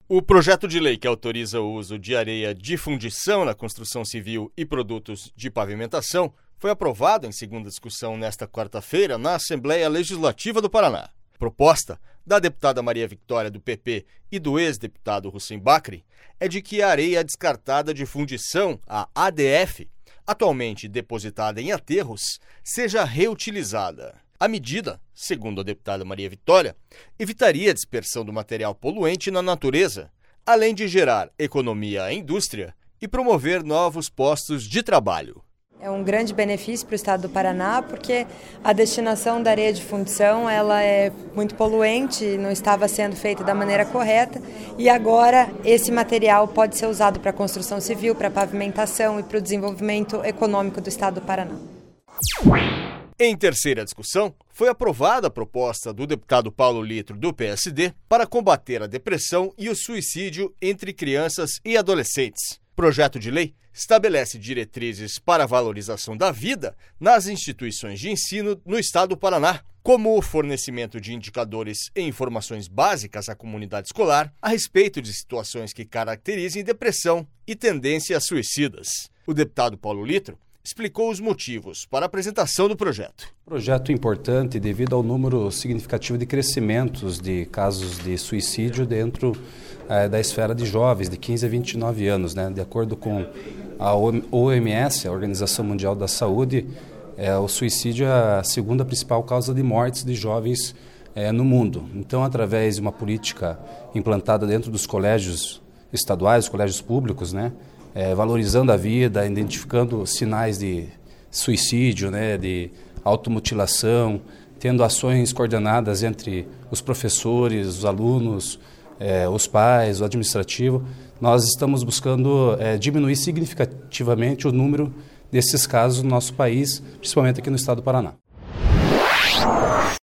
O projeto de lei que autoriza o uso de areia de fundição na construção civil e produtos de pavimentação foi aprovado em segunda discussão nesta quarta-feira na Assembleia Legislativa do Paraná. A proposta da deputada Maria Vitória, do PP, e do ex-deputado Hussein Bakri é de que a areia descartada de fundição, a ADF, atualmente depositada em aterros, seja reutilizada. A medida, segundo a deputada Maria Vitória, evitaria a dispersão do material poluente na natureza, além de gerar economia à indústria e promover novos postos de trabalho. É um grande benefício para o estado do Paraná, porque a destinação da areia de fundição ela é muito poluente, não estava sendo feita da maneira correta, e agora esse material pode ser usado para a construção civil, para a pavimentação e para o desenvolvimento econômico do estado do Paraná. Em terceira discussão, foi aprovada a proposta do deputado Paulo Litro, do PSD, para combater a depressão e o suicídio entre crianças e adolescentes. O projeto de lei estabelece diretrizes para a valorização da vida nas instituições de ensino no estado do Paraná, como o fornecimento de indicadores e informações básicas à comunidade escolar a respeito de situações que caracterizem depressão e tendências suicidas. O deputado Paulo Litro explicou os motivos para a apresentação do projeto. Projeto importante devido ao número significativo de crescimentos de casos de suicídio dentro da esfera de jovens de 15 a 29 anos. De acordo com a OMS, a Organização Mundial da Saúde, o suicídio é a segunda principal causa de mortes de jovens no mundo. Então, através de uma política implantada dentro dos colégios estaduais, colégios públicos, valorizando a vida, identificando sinais de suicídio, de automutilação, tendo ações coordenadas entre os professores, os alunos, os pais, o administrativo, nós estamos buscando diminuir significativamente o número desses casos no nosso país, principalmente aqui no estado do Paraná.